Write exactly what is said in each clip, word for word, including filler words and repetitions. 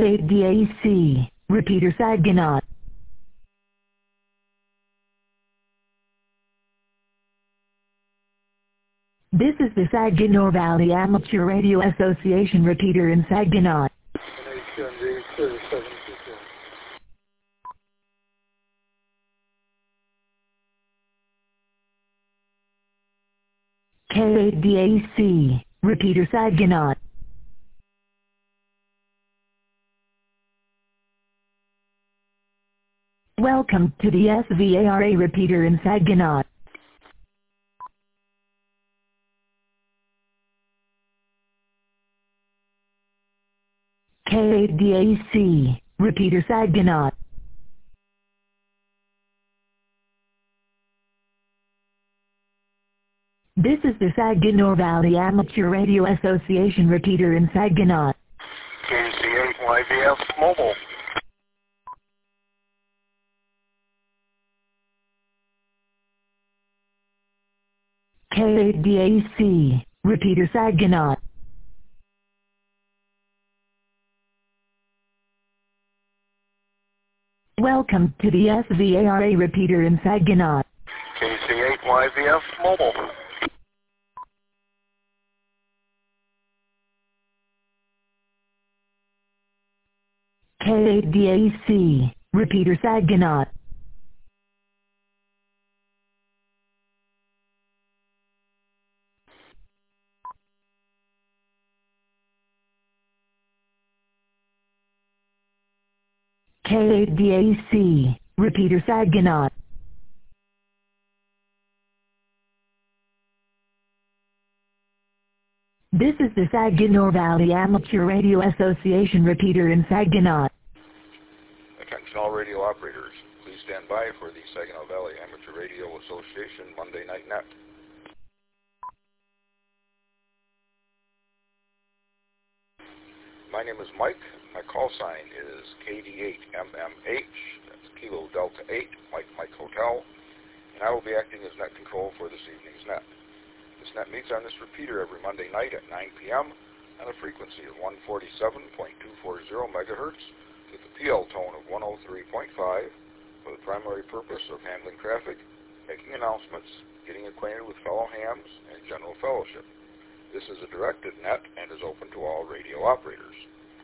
eight D A C, repeater Saginaw. This is the Saginaw Valley Amateur Radio Association repeater in Saginaw. K eight D A C, repeater Saginaw. Welcome to the S V A R A repeater in Saginaw. K eight D A C, repeater Saginaw. This is the Saginaw Valley Amateur Radio Association repeater in Saginaw. K C eight Y V F Mobile. K eight D A C, repeater Saginaw. Welcome to the S V A R A repeater in Saginaw. K C eight Y V F Mobile. K eight D A C, repeater Saginaw. K eight D A C, repeater Saginaw. This is the Saginaw Valley Amateur Radio Association repeater in Saginaw. Attention all radio operators. Please stand by for the Saginaw Valley Amateur Radio Association Monday Night Net. My name is Mike. My call sign is K D eight M M H. That's Kilo Delta eight, Mike Mike Hotel. And I will be acting as net control for this evening's net. This net meets on this repeater every Monday night at nine P M on a frequency of one forty-seven point two four zero megahertz with a P L tone of one oh three point five for the primary purpose of handling traffic, making announcements, getting acquainted with fellow hams, and general fellowship. This is a directed net and is open to all radio operators.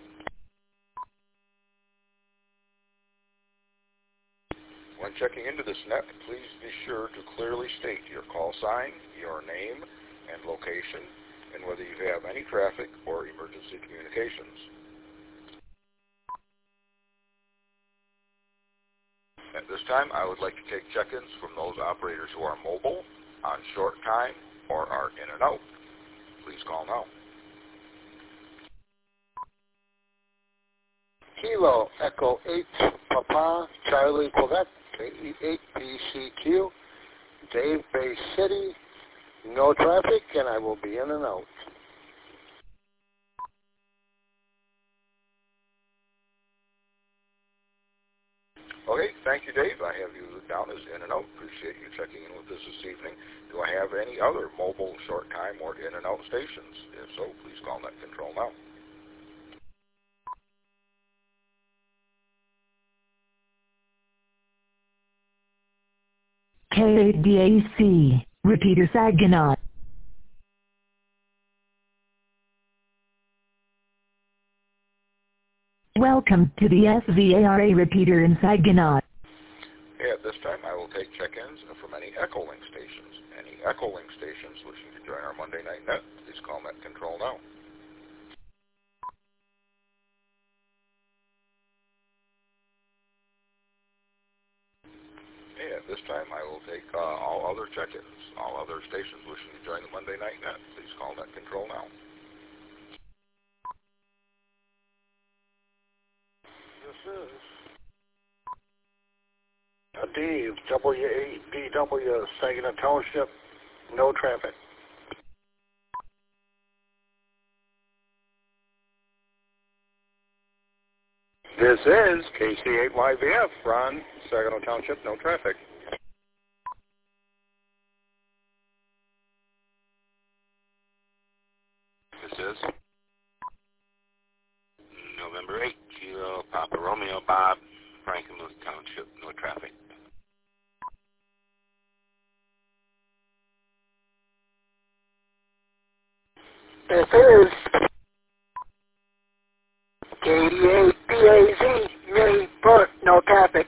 When checking into this net, please be sure to clearly state your call sign, your name, and location, and whether you have any traffic or emergency communications. At this time, I would like to take check-ins from those operators who are mobile, on short time, or are in and out. Please call now. Kilo Echo eight Papa Charlie Quebec K E eight B C Q Dave Bay City, no traffic, and I will be in and out. Okay, thank you, Dave. I have you down as in and out. Appreciate you checking in with us this evening. Do I have any other mobile, short time, or in and out stations? If so, please call net control now. K eight D A C, repeater Saginaw. Welcome to the S V A R A repeater in Saginaw. Okay, at this time, I will take check-ins from any Echolink stations. Any Echolink stations wishing to join our Monday Night Net, please call net control now. Okay, at this time, I will take uh, all other check-ins. All other stations wishing to join the Monday Night Net, please call net control now. This is uh, Dave, W eight D W, Saginaw Township, no traffic. This is K C eight Y V F, Ron, Saginaw Township, no traffic. This is November eighth, Kilo Nashville, Papa Romeo Bob, Frankenmuth Township, no traffic. This is K eighty-eight P A Z, Milliport, no traffic.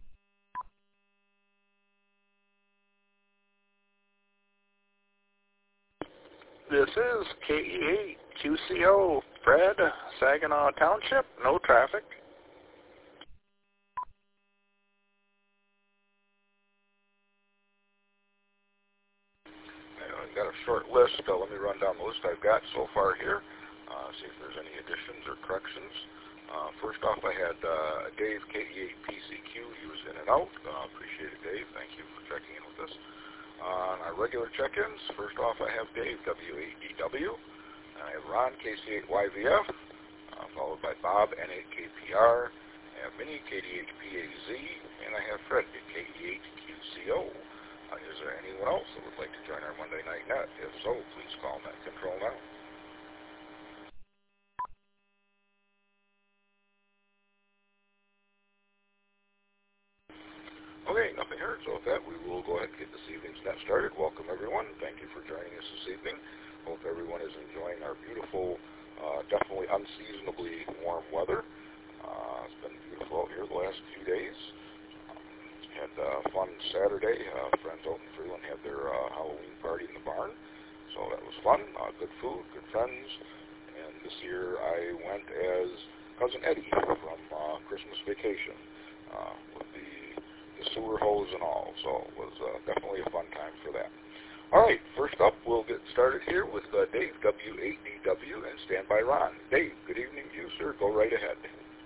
This is K E eight Q C O, Fred, Saginaw Township, no traffic. I've got a short list. Uh, let me run down the list I've got so far here, uh, see if there's any additions or corrections. Uh, first off, I had uh, Dave, K E eight P C Q. He was in and out. Uh, appreciate it, Dave. Thank you for checking in with us. On our regular check-ins, first off, I have Dave, W eight D W. I have Ron, K C eight Y V F, uh, followed by Bob, N eight K P R. I have Minnie, K D eight P A Z, and I have Fred, K D eight Q C O. Uh, is there anyone else that would like to join our Monday Night Net? If so, please call Net Control now. Okay, nothing heard. So with that, we will go ahead and get this evening's net started. Welcome, everyone. Thank you for joining us this evening. Hope everyone is enjoying our beautiful, uh, definitely unseasonably warm weather. Uh, it's been beautiful out here the last few days. Um, had a uh, fun Saturday. Uh, friends out in Freeland had their uh, Halloween party in the barn. So that was fun. Uh, good food, good friends. And this year I went as Cousin Eddie from uh, Christmas Vacation uh, with the the sewer hose and all, so it was uh, definitely a fun time for that. All right, first up, we'll get started here with uh, Dave, W eight D W, and stand by Ron. Dave, good evening to you, sir. Go right ahead.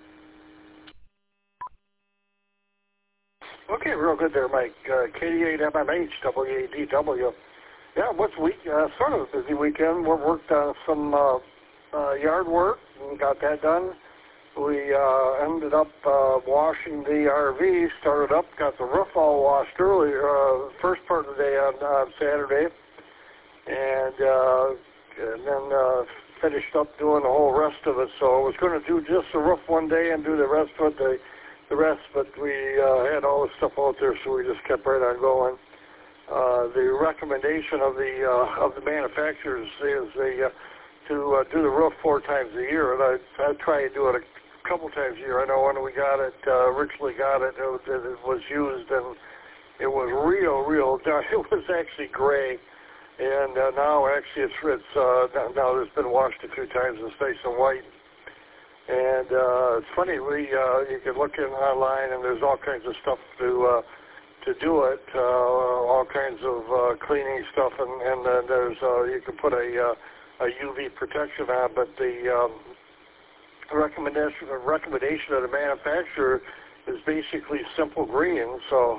Okay, real good there, Mike. Uh, K D eight M M H, W eight D W. Yeah, what's week? Uh, sort of a busy weekend. We worked on some uh, uh, yard work and got that done. We uh, ended up uh, washing the R V, started up, got the roof all washed earlier, uh, first part of the day on, on Saturday, and, uh, and then uh, finished up doing the whole rest of it. So I was going to do just the roof one day and do the rest of it, the, the rest, but we uh, had all the stuff out there, so we just kept right on going. Uh, the recommendation of the uh, of the manufacturers is they, uh, to uh, do the roof four times a year, and I, I try to do it a couple times a year. I know when we got it, uh, originally got it, it was, it was used, and it was real, real dark. It was actually gray, and uh, now actually it's, it's uh, now it's been washed a few times and it's nice and white. And uh, it's funny, we uh, you can look in online, and there's all kinds of stuff to uh, to do it, uh, all kinds of uh, cleaning stuff, and, and uh, there's uh, you can put a uh, a U V protection on, but the um, recommendation recommendation of the manufacturer is basically simple green. So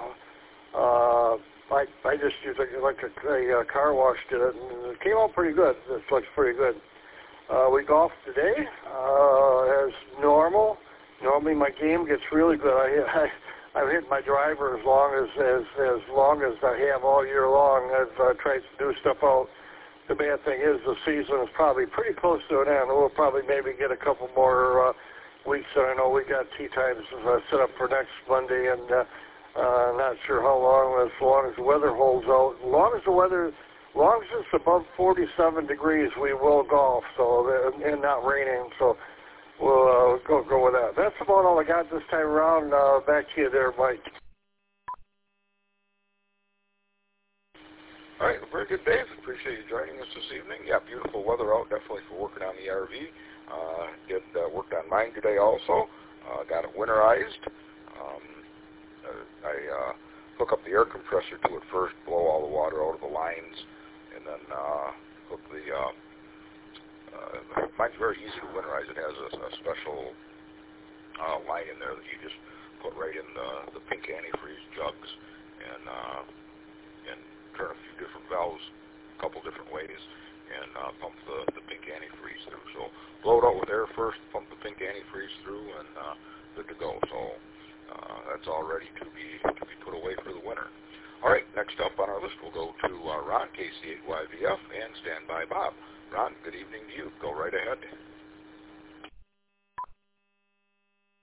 uh, I I just used a, like a, a, a car wash did it, and it came out pretty good. It looks pretty good. Uh, we golfed today uh, as normal. Normally my game gets really good. I, I I've hit my driver as long as as as long as I have all year long. I've uh, tried to do stuff out. The bad thing is the season is probably pretty close to an end. We'll probably maybe get a couple more uh, weeks. And I know we got tee times uh, set up for next Monday, and uh, uh, not sure how long. As long as the weather holds out, as long as the weather, as long as it's above forty-seven degrees, we will golf. So uh, and not raining. So we'll uh, go go with that. That's about all I got this time around. Uh, back to you there, Mike. All right, very good, Dave. Appreciate you joining us this evening. Yeah, beautiful weather out, definitely for working on the R V. Uh, did uh, worked on mine today also. Uh, got it winterized. Um, uh, I uh, hook up the air compressor to it first, blow all the water out of the lines, and then uh, hook the. Uh, uh, mine's very easy to winterize. It has a, a special uh, line in there that you just put right in the, the pink antifreeze jugs, and uh, and turn a few different valves, a couple different ways, and uh, pump the, the pink antifreeze through. So blow it out with air first, pump the pink antifreeze through, and uh, good to go. So uh, that's all ready to be to be put away for the winter. All right, next up on our list, we'll go to uh, Ron, K C eight Y V F, and stand by Bob. Ron, good evening to you. Go right ahead.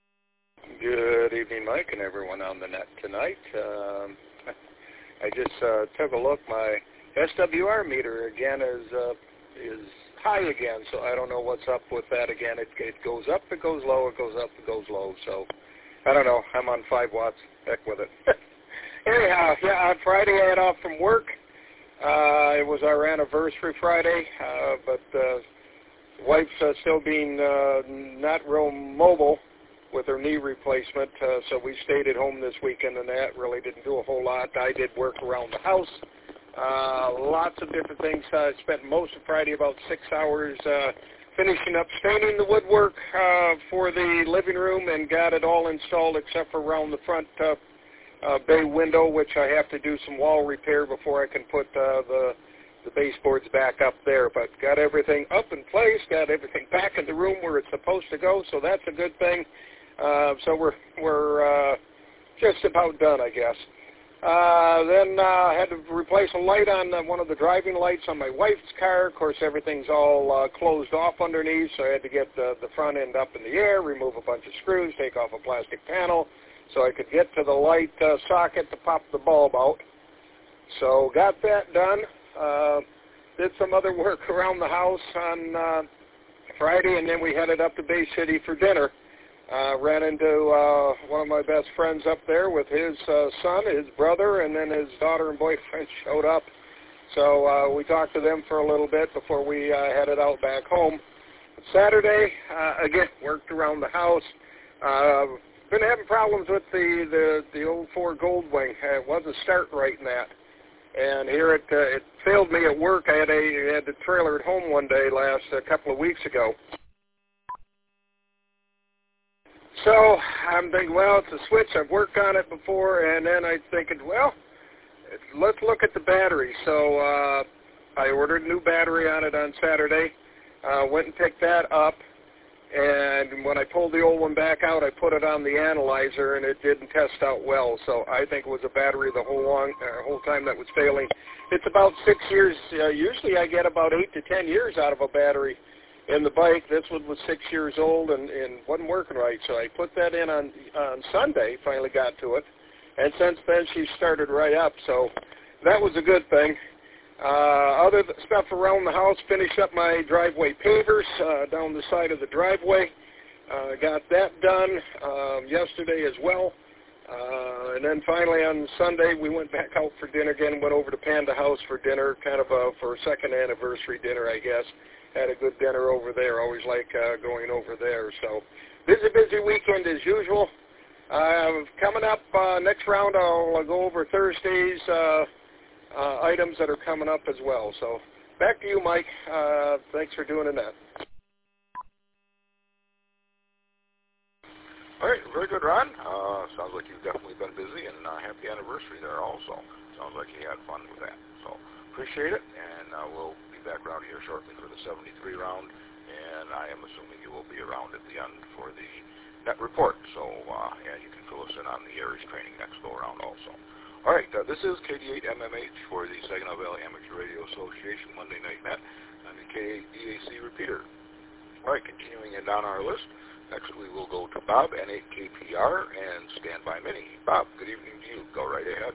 Good evening, Mike, and everyone on the net tonight. Um, I just uh, took a look. My S W R meter again is uh, is high again, so I don't know what's up with that again. It, it goes up, it goes low, it goes up, it goes low. So I don't know. I'm on five watts. Heck with it. Anyhow, yeah, on Friday I had off from work. Uh, it was our anniversary Friday, uh, but uh, wife's uh, still being uh, not real mobile with her knee replacement, uh, so we stayed at home this weekend, and that really didn't do a whole lot. I did work around the house, uh, lots of different things. I spent most of Friday, about six hours, uh, finishing up staining the woodwork uh, for the living room, and got it all installed except for around the front uh, uh, bay window, which I have to do some wall repair before I can put uh, the the baseboards back up there. But got everything up in place, got everything back in the room where it's supposed to go, so that's a good thing. Uh, so we're we're uh, just about done, I guess. Uh, then I uh, had to replace a light on uh, one of the driving lights on my wife's car. Of course, everything's all uh, closed off underneath, so I had to get the, the front end up in the air, remove a bunch of screws, take off a plastic panel, so I could get to the light uh, socket to pop the bulb out. So got that done. Uh, did some other work around the house on uh, Friday, and then we headed up to Bay City for dinner. Uh, ran into uh, one of my best friends up there with his uh, son, his brother, and then his daughter and boyfriend showed up. So uh, we talked to them for a little bit before we uh, headed out back home. Saturday, uh, again, worked around the house. Uh, been having problems with the, the, the old Ford Goldwing. It wasn't starting right in that. And here it, uh, it failed me at work. I had a had the trailer at home one day last a couple of weeks ago. So I'm thinking, well, it's a switch. I've worked on it before, and then I'm thinking, well, let's look at the battery. So uh, I ordered a new battery on it on Saturday. Uh, went and picked that up, and when I pulled the old one back out, I put it on the analyzer, and it didn't test out well. So I think it was a battery the whole long uh, whole time that was failing. It's about six years. Uh, usually I get about eight to ten years out of a battery in the bike. This one was six years old and, and wasn't working right, so I put that in on on Sunday, finally got to it, and since then she started right up, so that was a good thing. Uh, other stuff around the house, finished up my driveway pavers uh, down the side of the driveway, uh, got that done um, yesterday as well, uh, and then finally on Sunday we went back out for dinner again, went over to Panda House for dinner, kind of a, for a second anniversary dinner, I guess. Had a good dinner over there. Always like uh, going over there. So busy, busy weekend as usual. Uh, coming up uh, next round, I'll, I'll go over Thursday's uh, uh, items that are coming up as well. So back to you, Mike. Uh, thanks for doing that. All right, very good, Ron. Uh, sounds like you've definitely been busy, and uh, happy anniversary there also. Sounds like you had fun with that. So appreciate it, and uh, we'll back around here shortly for the seventy-three round, and I am assuming you will be around at the end for the net report. So, uh, yeah, you can fill us in on the Aries training next go around also. All right, uh, this is K D eight M M H for the Saginaw Valley Amateur Radio Association Monday Night Net on the K eight D A C repeater. All right, continuing it down our list. Next we will go to Bob, N eight K P R, and Standby Mini. Bob, good evening to you. Go right ahead.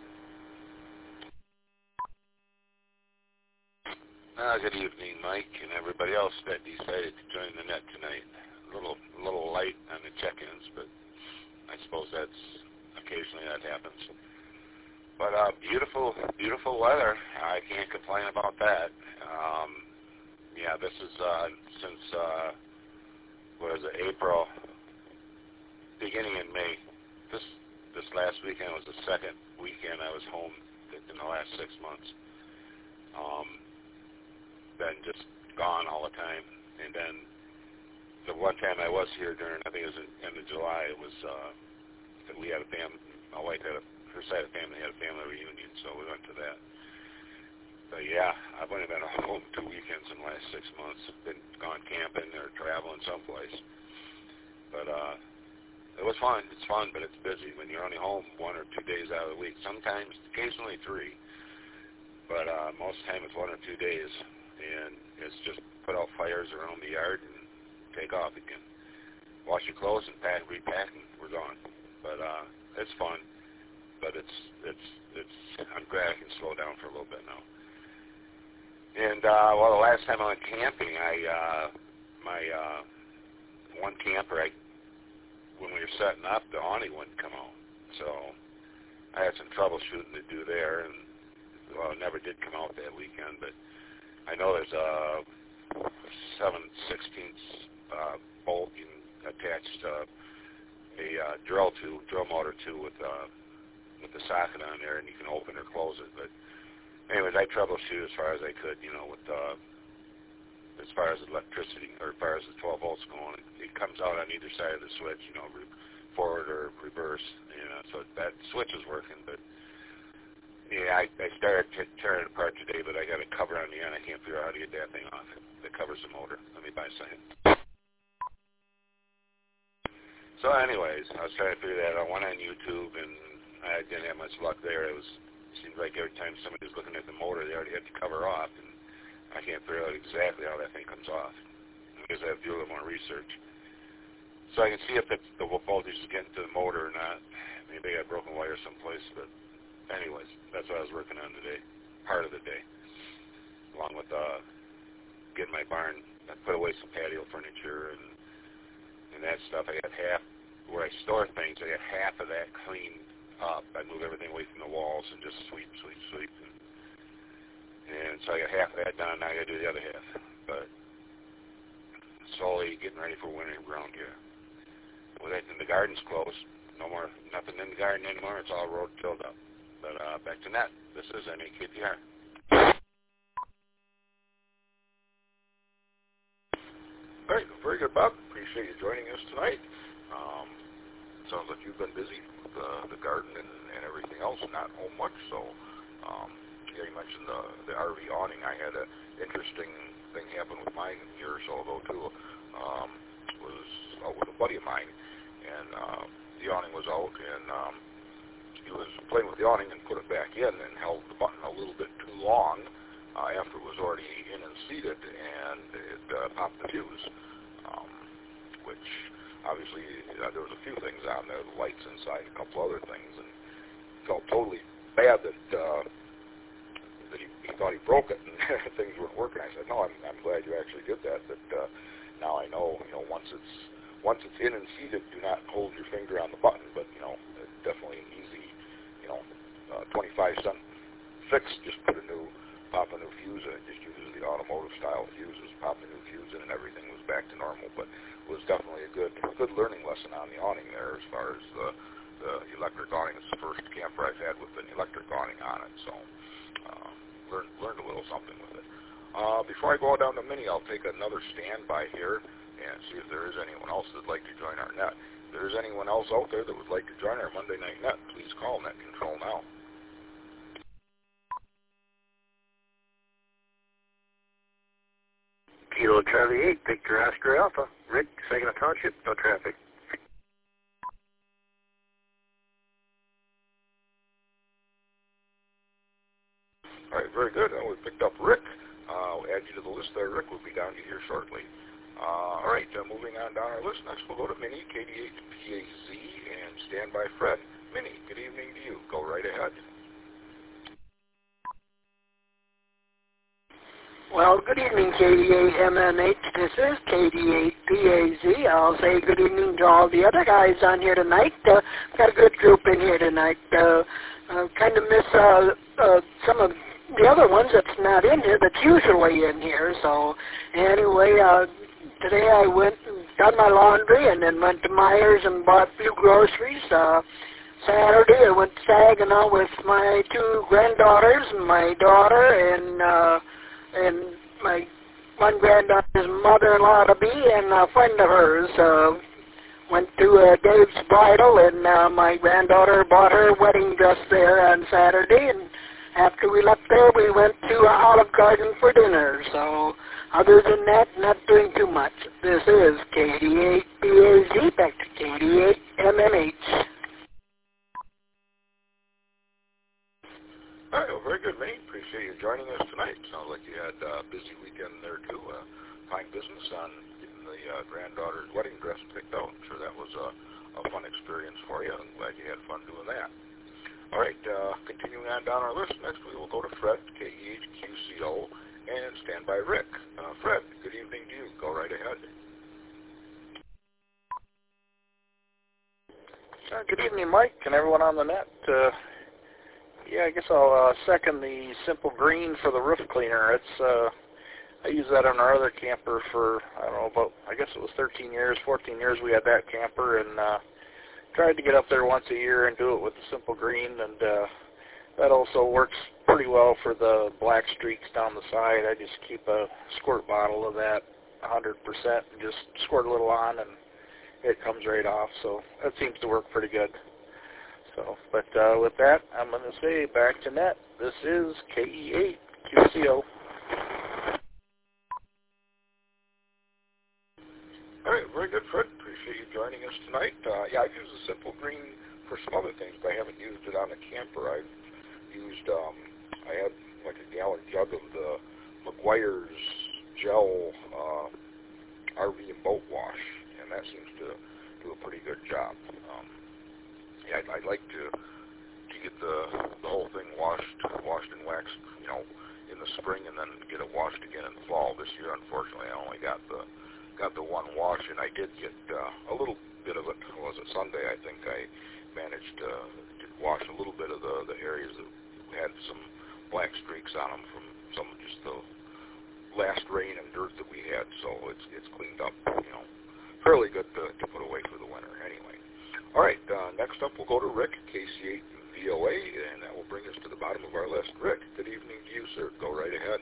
Uh, good evening, Mike, and everybody else that decided to join the net tonight. A little, little light on the check-ins, but I suppose that's occasionally that happens. But uh, beautiful, beautiful weather. I can't complain about that. Um, yeah, this is uh, since uh, what is it, April, beginning in May. This this last weekend was the second weekend I was home in the last six months. Um, been just gone all the time, and then the one time I was here during, I think it was in end of July, it was uh, that we had a family, my wife had a, her side of the family had a family reunion, so we went to that. But yeah, I've only been home two weekends in the last six months. Been gone camping or traveling someplace, but uh, it was fun. It's fun, but it's busy when you're only home one or two days out of the week. Sometimes, occasionally three, but uh, most of the time it's one or two days. And it's just put out fires around the yard and take off again. wash your clothes and pack, repack, and we're gone. But uh, it's fun. But it's it's it's. I'm glad I can slow down for a little bit now. And uh, well, the last time I went camping, I uh, my uh, one camper, I when we were setting up, the awning wouldn't come out, so I had some troubleshooting to do there, and well, it never did come out that weekend. But I know there's a seven sixteenths uh, bolt you can attach uh, a uh, drill to, drill motor to with uh, with the socket on there, and you can open or close it. But anyways, I troubleshoot as far as I could, you know, with uh, as far as electricity, or as far as the twelve volts going. It, it comes out on either side of the switch, you know, re- forward or reverse, you know, so that switch is working. But yeah, I, I started t- tearing it apart today, but I got a cover on the end. I can't figure out how to get that thing off. That covers the motor. Let me buy a second. So anyways, I was trying to figure that out. I went on YouTube, and I didn't have much luck there. It was it seemed like every time somebody was looking at the motor, they already had the cover off, and I can't figure out exactly how that thing comes off. I guess I have to do a little more research. So I can see if it's, the voltage is getting to the motor or not. Maybe I got broken wire someplace, but anyways, that's what I was working on today, part of the day, along with uh, getting my barn. I put away some patio furniture and and that stuff. I got half, where I store things, I got half of that cleaned up. I move everything away from the walls and just sweep, sweep, sweep. And, and so I got half of that done. Now I got to do the other half. But slowly getting ready for winter around here. With it, and the garden's closed. No more, nothing in the garden anymore. It's all road filled up. But uh, back to net. This is N A K T R. All right, very good, Bob. Appreciate you joining us tonight. Um, sounds like you've been busy with uh, the garden and, and everything else, not home much. So, um, yeah, you mentioned the, the R V awning. I had an interesting thing happen with mine a year or so ago, too. Um, was out with a buddy of mine, and uh, the awning was out, and um, he was playing with the awning and put it back in and held the button a little bit too long uh, after it was already in and seated, and it uh, popped the fuse. Um, which obviously uh, there was a few things on there, the lights inside, a couple other things, and felt totally bad that uh, that he, he thought he broke it and things weren't working. I said, no, I'm, I'm glad you actually did that. That uh, now I know, you know, once it's once it's in and seated, do not hold your finger on the button. But you know, definitely an easy, you know, uh, twenty-five cent fix. Just put a new pop a new fuse in it. Just uses the automotive style fuses. Pop a new fuse in, and everything was back to normal. But it was definitely a good good learning lesson on the awning there, as far as the the electric awning. It's the first camper I've had with an electric awning on it, so uh, learned learned a little something with it. Uh, before I go down to Mini, I'll take another standby here and see if there is anyone else that'd like to join our net. If there is anyone else out there that would like to join our Monday Night Net, please call Net Control now. Kilo Charlie eight, Victor Oscar Alpha, Rick, Saginaw Township, no traffic. All right, very good. Uh, we picked up Rick. Uh, we'll add you to the list there, Rick. We'll be down to here shortly. Uh, all right, uh, moving on down our list. Next, we'll go to Minnie, K D eight P A Z, and stand by Fred. Minnie, good evening to you. Go right ahead. Well, good evening, K D eight M M H. This is K D eight P A Z. I'll say good evening to all the other guys on here tonight. Uh, got a good group in here tonight. Uh, uh, kind of miss uh, uh, some of the other ones that's not in here, that's usually in here. So anyway, uh, today I went and done my laundry and then went to Myers and bought a few groceries. Uh, Saturday I went to Saginaw with my two granddaughters, my daughter, and uh, and my one granddaughter's mother-in-law to be, and a friend of hers. Uh, went to uh, Dave's Bridal, and uh, my granddaughter bought her wedding dress there on Saturday, and after we left there, we went to uh, Olive Garden for dinner. So other than that, not doing too much. This is K D eight P A Z, back to K D eight M M H. All right, well, very good, Minnie. Appreciate you joining us tonight. Sounds like you had a uh, busy weekend there, too. Uh, fine business on getting the uh, granddaughter's wedding dress picked out. I'm sure that was a, a fun experience for you. I'm glad you had fun doing that. All right, uh, continuing on down our list, next we will go to Fred, K E H Q C O, and stand by Rick. Uh, Fred, good evening to you. Go right ahead. Uh, good evening, Mike, and everyone on the net. Uh, yeah, I guess I'll uh, second the Simple Green for the roof cleaner. It's uh, I used that on our other camper for, I don't know, about, I guess it was thirteen years, fourteen years we had that camper, and uh, tried to get up there once a year and do it with the Simple Green, and uh, that also works pretty well for the black streaks down the side. I just keep a squirt bottle of that one hundred percent and just squirt a little on, and it comes right off, so that seems to work pretty good. So, but uh, with that, I'm going to say back to net. This is K E eight Q C O. All right, very good, Fred. Appreciate you joining us tonight. Uh, yeah, I've used the Simple Green for some other things, but I haven't used it on a camper. I've used, um, I had like a gallon jug of the McGuire's gel uh, R V and boat wash, and that seems to do a pretty good job. Um, yeah, I'd, I'd like to to get the the whole thing washed, washed and waxed, you know, in the spring, and then get it washed again in the fall. This year, unfortunately, I only got the got the one wash, and I did get uh, a little bit of it. Was it Sunday? I think I managed uh, to wash a little bit of the the areas that had some black streaks on them from some of just the last rain and dirt that we had. So it's it's cleaned up, you know, fairly good to, to put away for the winter. Anyway, all right. Uh, next up, we'll go to Rick, K C eight V O A, and that will bring us to the bottom of our list. Rick, good evening to you, sir. Go right ahead.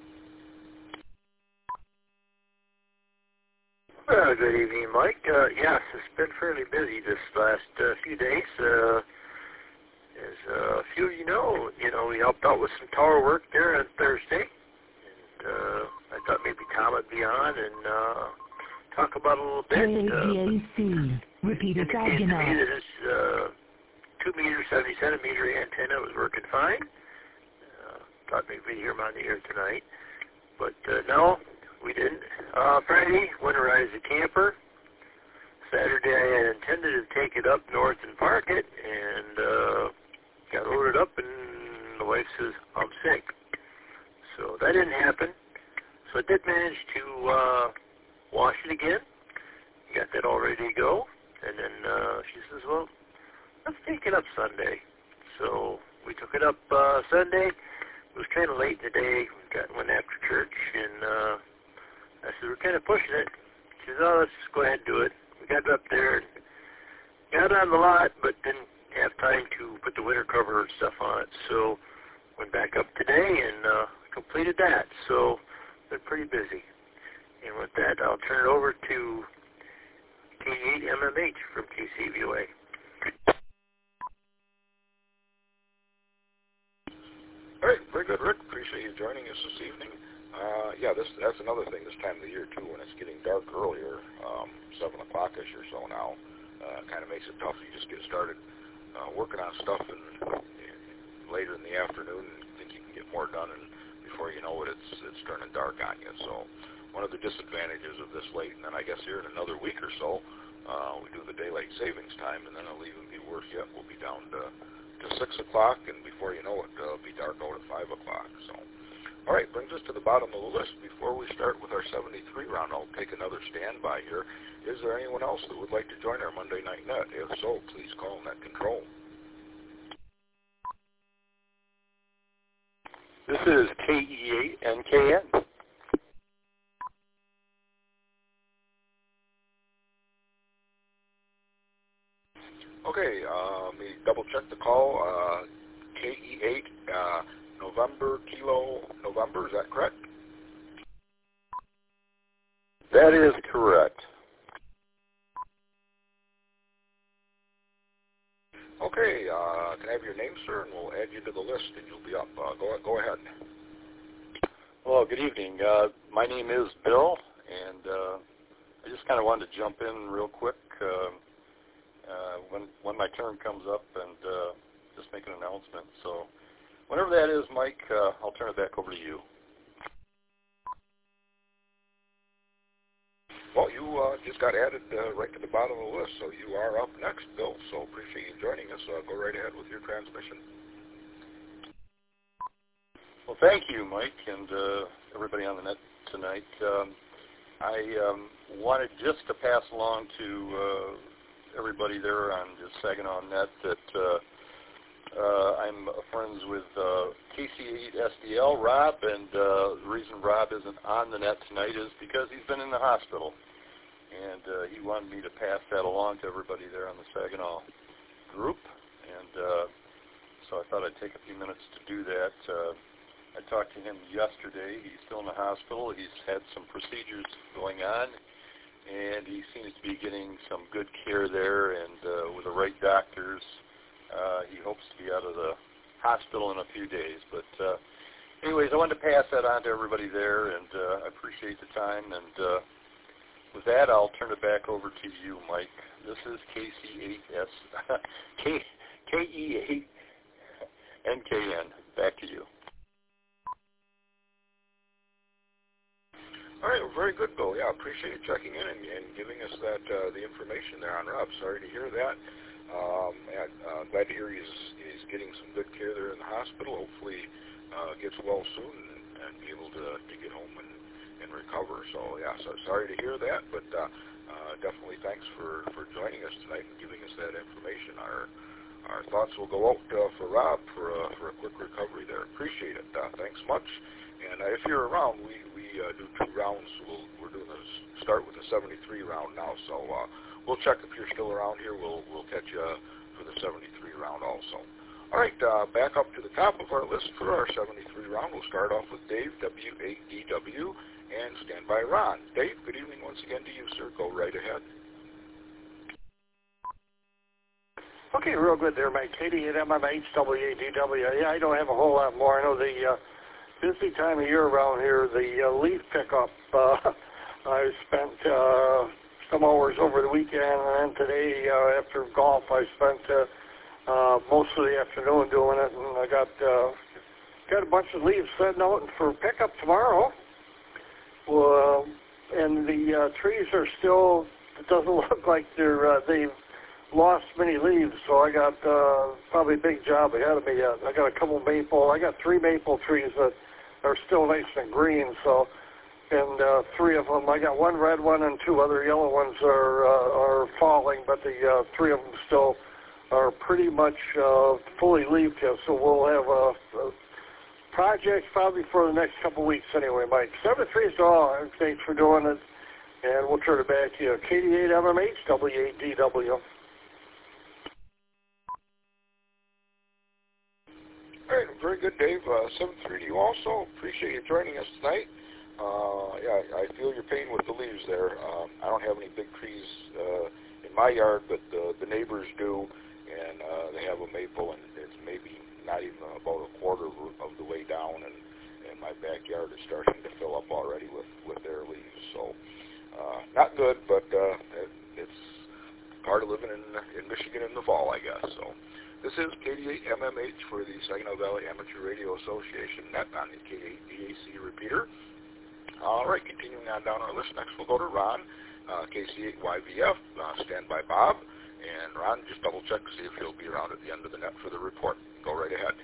Uh, good evening, Mike. Uh, yes, it's been fairly busy this last uh, few days. Uh, as uh, a few of you know, you know, we helped out with some tower work there on Thursday. And uh, I thought maybe Tom would be on and uh, talk about it a little bit. K A G A C, repeater Saginaw. To me, this uh, two meter, seventy centimeter antenna was working fine. Uh, thought maybe we'd hear him on the air tonight. But uh, no. We didn't. Uh, Friday, winterized the camper. Saturday, I had intended to take it up north and park it, and uh, got loaded up, and the wife says, I'm sick. So that didn't happen. So I did manage to uh, wash it again. Got that all ready to go. And then uh, she says, well, let's take it up Sunday. So we took it up uh, Sunday. It was kind of late in the day. We got went after church, and uh, I said, we're kind of pushing it. She says, oh, let's just go ahead and do it. We got up there and got on the lot, but didn't have time to put the winter cover and stuff on it. So went back up today and uh, completed that. So been pretty busy. And with that, I'll turn it over to K eight M M H from K C V O A. All right, very good, Rick. Appreciate you joining us this evening. Uh, yeah, this that's another thing this time of the year, too, when it's getting dark earlier, um, seven o'clock-ish or so now. Uh, kind of makes it tough. You just get started uh, working on stuff and, and later in the afternoon and think you can get more done, and before you know it, it's it's turning dark on you. So one of the disadvantages of this late, and then I guess here in another week or so, uh, we do the daylight savings time, and then it'll even be worse yet. We'll be down to, to six o'clock, and before you know it, it'll be dark out at five o'clock. So. All right, brings us to the bottom of the list. Before we start with our seventy-three round, I'll take another standby here. Is there anyone else that would like to join our Monday Night Net? If so, please call Net Control. This is K E eight N K N. Okay, uh, let me double check the call. Uh, K E eight, uh, November, Kilo, November, is that correct? That is correct. Okay, uh, can I have your name, sir, and we'll add you to the list, and you'll be up. Uh, go, go ahead. Well, good evening. Uh, my name is Bill, and uh, I just kind of wanted to jump in real quick uh, uh, when when my turn comes up and uh, just make an announcement. So whenever that is, Mike, uh, I'll turn it back over to you. Well, you uh, just got added uh, right to the bottom of the list, so you are up next, Bill. So appreciate you joining us. Uh, go right ahead with your transmission. Well, thank you, Mike, and uh, everybody on the net tonight. Um, I um, wanted just to pass along to uh, everybody there on the Saginaw Net that uh, uh, I'm friends with uh, K C eight S D L, Rob, and uh, the reason Rob isn't on the net tonight is because he's been in the hospital, and uh, he wanted me to pass that along to everybody there on the Saginaw group, and uh, so I thought I'd take a few minutes to do that. Uh, I talked to him yesterday. He's still in the hospital. He's had some procedures going on, and he seems to be getting some good care there, and uh, with the right doctors, uh, he hopes to be out of the hospital in a few days. But uh, anyways, I wanted to pass that on to everybody there, and uh, I appreciate the time. And uh, with that, I'll turn it back over to you, Mike. This is K C eight S, K, K E eight N K N. Back to you. All right, well, very good, Bill. Yeah, appreciate you checking in and, and giving us that uh, the information there on Rob. Sorry to hear that. Um, and, uh, glad to hear he's, he's getting some good care there in the hospital. Hopefully uh, gets well soon and, and be able to, to get home and, and recover. So, yeah, so sorry to hear that, but uh, uh, definitely thanks for, for joining us tonight and giving us that information. Our our thoughts will go out uh, for Rob for, uh, for a quick recovery there. Appreciate it. Uh, thanks much. And uh, if you're around, we, we uh, do two rounds. We'll, we're doing a start with a seventy-three round now, so uh, we'll check if you're still around here. We'll we'll catch you for the seventy-three round also. All right, uh, back up to the top of our list for our seventy-three round. We'll start off with Dave, W eight D W, and stand by Ron. Dave, good evening once again to you, sir. Go right ahead. Okay, real good there, Mike. K D eight M M H, W eight D W. Yeah, I don't have a whole lot more. I know the uh, busy time of year around here, the uh, leaf pickup. Uh, I spent uh, some hours over the weekend, and then today uh, after golf, I spent uh, uh, most of the afternoon doing it, and I got uh, got a bunch of leaves setting out for pickup tomorrow. Well, uh, and the uh, trees are still. It doesn't look like they're uh, they've lost many leaves, so I got uh, probably a big job ahead of me yet. I got a couple maple. I got three maple trees that are still nice and green, so, and uh, three of them, I got one red one and two other yellow ones are uh, are falling, but the uh, three of them still are pretty much uh, fully leafed yet, so we'll have a, a project probably for the next couple weeks anyway, Mike. seven three is all. Thanks for doing it, and we'll turn it back to you. K D eight M M H, W eight D W. All right, very good, Dave. Uh, seven three to you also. Appreciate you joining us tonight. Uh, yeah, I feel your pain with the leaves there. Um, I don't have any big trees uh, in my yard, but uh, the neighbors do, and uh, they have a maple, and it's maybe not even about a quarter of the way down, and, and my backyard is starting to fill up already with, with their leaves. So uh, not good, but uh, it, it's part of living in, in Michigan in the fall, I guess. So. This is K D eight M M H for the Saginaw Valley Amateur Radio Association net on the K eight D A C repeater. All right, continuing on down our list, next we'll go to Ron, uh, K C eight Y V F, uh, stand by Bob. And Ron, just double check to see if he'll be around at the end of the net for the report. Go right ahead.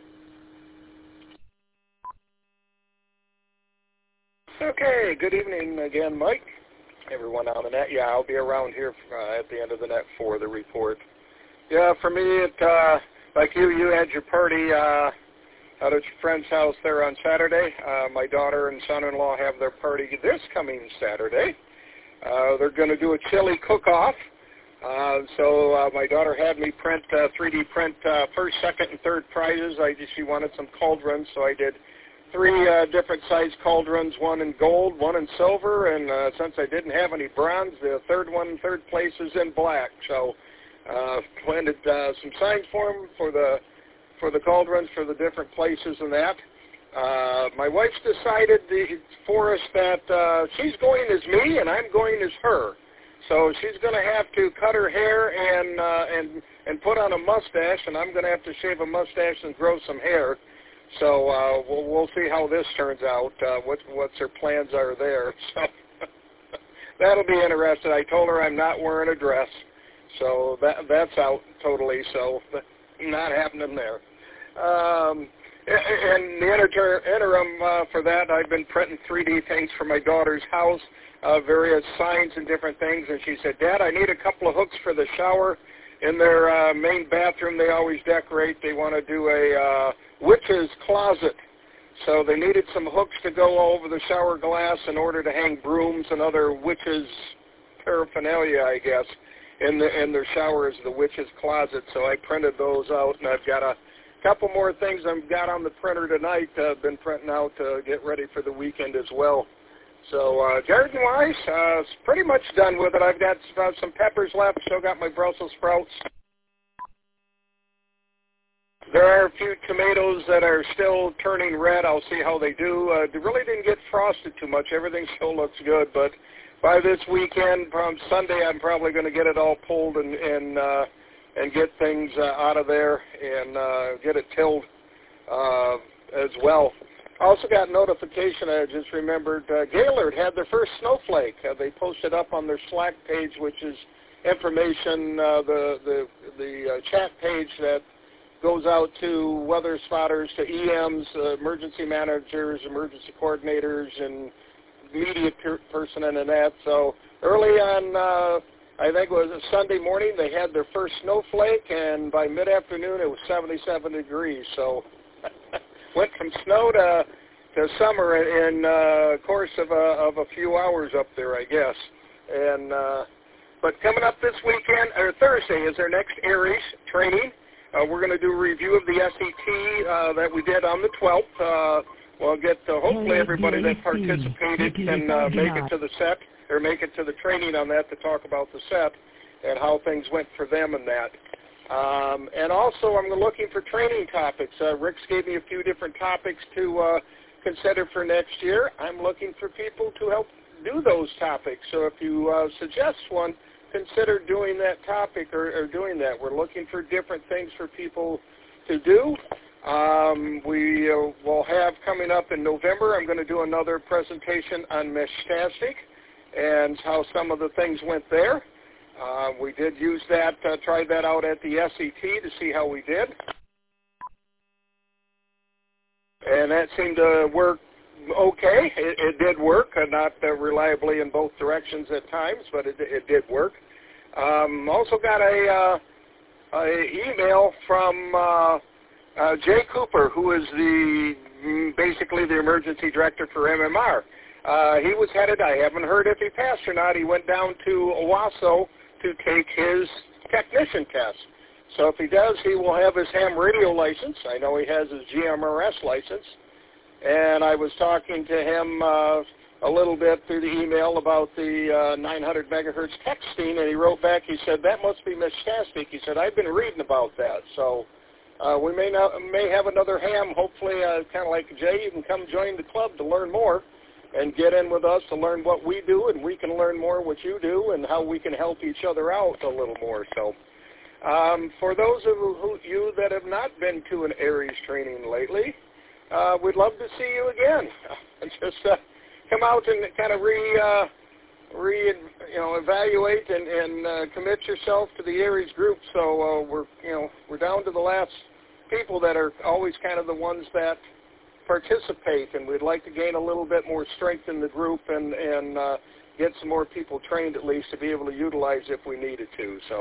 Okay, good evening again, Mike. Everyone on the net. Yeah, I'll be around here uh, at the end of the net for the report. Yeah, for me, it, uh, like you, you had your party uh, out at your friend's house there on Saturday. Uh, my daughter and son-in-law have their party this coming Saturday. Uh, they're going to do a chili cook-off. Uh, so uh, my daughter had me print, uh, three D print uh, first, second, and third prizes. I just, she wanted some cauldrons, so I did three uh, different size cauldrons, one in gold, one in silver, and uh, since I didn't have any bronze, the third one, third place is in black. So Uh, planted uh, some signs for them for the for the cauldrons for the different places and that. Uh, my wife's decided the, for us that uh, she's going as me and I'm going as her. So she's going to have to cut her hair and uh, and and put on a mustache, and I'm going to have to shave a mustache and grow some hair. So uh, we'll we'll see how this turns out. Uh, what what her plans are there. So that'll be interesting. I told her I'm not wearing a dress, so that that's out totally. So not happening there. Um, and the inter- interim uh, for that, I've been printing three D things for my daughter's house, uh, various signs and different things. And she said, Dad, I need a couple of hooks for the shower. In their uh, main bathroom, they always decorate. They want to do a uh, witch's closet. So they needed some hooks to go over the shower glass in order to hang brooms and other witches' paraphernalia, I guess, in, the, in their shower as the witch's closet. So I printed those out, and I've got a couple more things I've got on the printer tonight. I've uh, been printing out to get ready for the weekend as well. So uh, garden-wise, uh, it's pretty much done with it. I've got uh, some peppers left, still got my Brussels sprouts. There are a few tomatoes that are still turning red. I'll see how they do. Uh, they really didn't get frosted too much. Everything still looks good, but by this weekend, from Sunday, I'm probably going to get it all pulled and and, uh, and get things uh, out of there and uh, get it tilled uh, as well. I also got notification, I just remembered, uh, Gaylord had their first snowflake. Uh, they posted up on their Slack page, which is information, uh, the, the, the uh, chat page that goes out to weather spotters, to E Ms, uh, emergency managers, emergency coordinators, and media per- person and that. So early on, uh, I think it was a Sunday morning, they had their first snowflake, and by mid-afternoon it was seventy-seven degrees. So went from snow to, to summer in uh, course of a, of a few hours up there, I guess. And uh, but coming up this weekend, or Thursday, is our next Aries training. Uh, we're going to do a review of the S E T uh, that we did on the twelfth. Uh, we'll get to, hopefully everybody that participated can uh, make it to the set, or make it to the training on that to talk about the set and how things went for them and that. Um, and also, I'm looking for training topics. Uh, Rick's gave me a few different topics to uh, consider for next year. I'm looking for people to help do those topics. So if you uh, suggest one, consider doing that topic or, or doing that. We're looking for different things for people to do. Um, we uh, will have coming up in November, I'm going to do another presentation on Meshtastic and how some of the things went there. Uh, we did use that, uh, tried that out at the S E T to see how we did. And that seemed to work okay. It, it did work, uh, not uh, reliably in both directions at times, but it, it did work. Um, also got a, uh, a email from uh, uh, Jay Cooper, who is the basically the emergency director for M M R. Uh, he was headed, I haven't heard if he passed or not, he went down to Owasso to take his technician test. So if he does, he will have his ham radio license. I know he has his G M R S license. And I was talking to him uh, a little bit through the email about the uh, nine hundred megahertz texting, and he wrote back, he said, that must be Meshtastic. He said, I've been reading about that. So uh, we may not, may have another ham. Hopefully, uh, kind of like Jay, you can come join the club to learn more and get in with us to learn what we do, and we can learn more what you do and how we can help each other out a little more. So um, for those of who, you that have not been to an Aries training lately, uh, we'd love to see you again. And just uh, come out and kind of re, uh, re you know, evaluate and, and uh, commit yourself to the Aries group. So uh, we're, you know, we're down to the last people that are always kind of the ones that participate, and we'd like to gain a little bit more strength in the group and, and uh, get some more people trained at least to be able to utilize if we needed to. So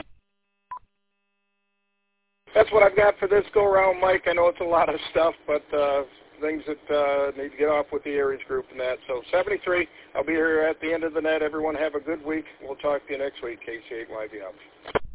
that's what I've got for this go-around, Mike. I know it's a lot of stuff, but uh, things that uh, need to get off with the Aries group and that. So seventy-three, I'll be here at the end of the net. Everyone have a good week. We'll talk to you next week. K C eight Y B out.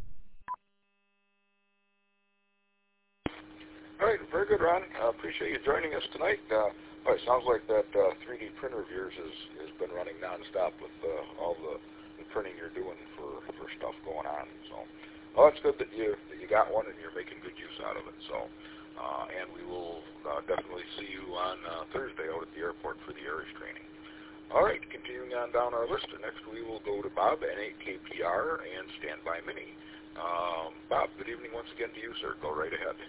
All right, very good, Ron. I uh, appreciate you joining us tonight. Uh, well, it sounds like that uh, three D printer of yours has, has been running nonstop with uh, all the, the printing you're doing for, for stuff going on. So, well, it's good that you that you got one and you're making good use out of it. So, uh, and we will uh, definitely see you on uh, Thursday out at the airport for the Aries training. All right, continuing on down our list. Next we will go to Bob, N eight K P R, and Standby Mini. Um, Bob, good evening once again to you, sir. Go right ahead.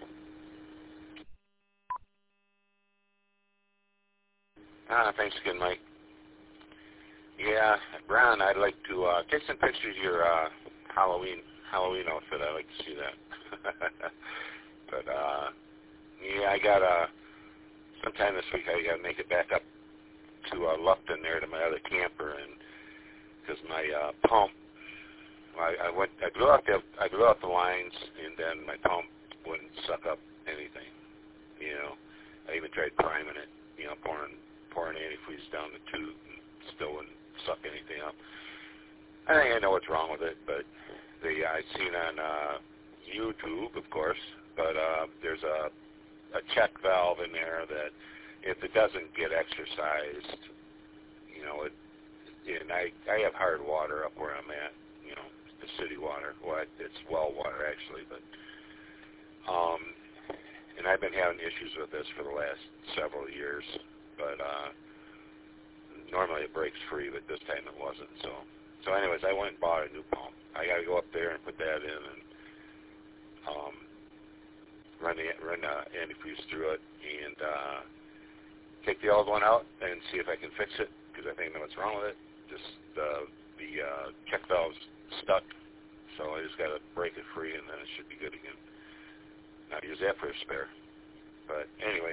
Ah, thanks again, Mike. Yeah, Ron, I'd like to uh, take some pictures of your uh, Halloween Halloween outfit. I'd like to see that. But uh, yeah, I got uh, sometime this week. I got to make it back up to uh, Lupton there to my other camper, and because my uh, pump, I, I went, I blew out the, I blew out the lines, and then my pump wouldn't suck up anything. You know, I even tried priming it. You know, pouring pouring antifreeze down the tube, and still wouldn't suck anything up. I think I know what's wrong with it, but the I'd seen on uh, YouTube, of course, but uh, there's a a check valve in there that if it doesn't get exercised, you know, it, and I I have hard water up where I'm at, you know, the city water. Well, it's well water actually, but um, and I've been having issues with this for the last several years, but uh, normally it breaks free, but this time it wasn't. So, so anyways, I went and bought a new pump. I got to go up there and put that in and um, run the run uh, antifreeze through it and uh, take the old one out and see if I can fix it because I think I know what's wrong with it. Just uh, the uh, check valve's stuck, so I just got to break it free and then it should be good again. I'll use that for a spare. But anyways,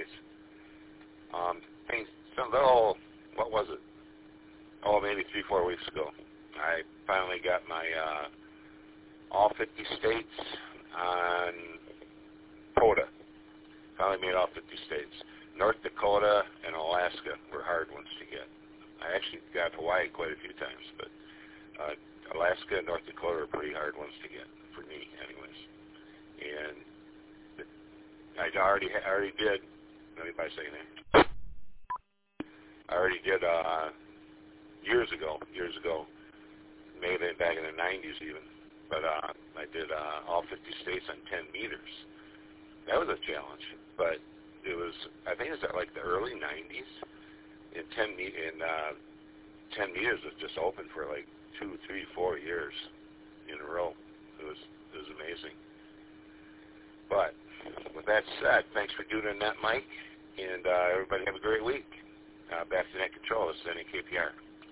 um, some little, what was it? Oh, maybe three, four weeks ago, I finally got my uh, all fifty states on POTA. Finally made all fifty states. North Dakota and Alaska were hard ones to get. I actually got Hawaii quite a few times, but uh, Alaska and North Dakota are pretty hard ones to get, for me anyways. And I already I already did, let me buy a second here. I already did uh, years ago, years ago, maybe back in the nineties even, but uh, I did uh, all fifty states on ten meters. That was a challenge, but it was, I think it was at like the early nineties, and ten, me- and, uh, ten meters was just open for like two, three, four years in a row. It was, it was amazing. But with that said, thanks for doing that, Mike, and uh, everybody have a great week. Uh, back to Net Control. This is N A K P R.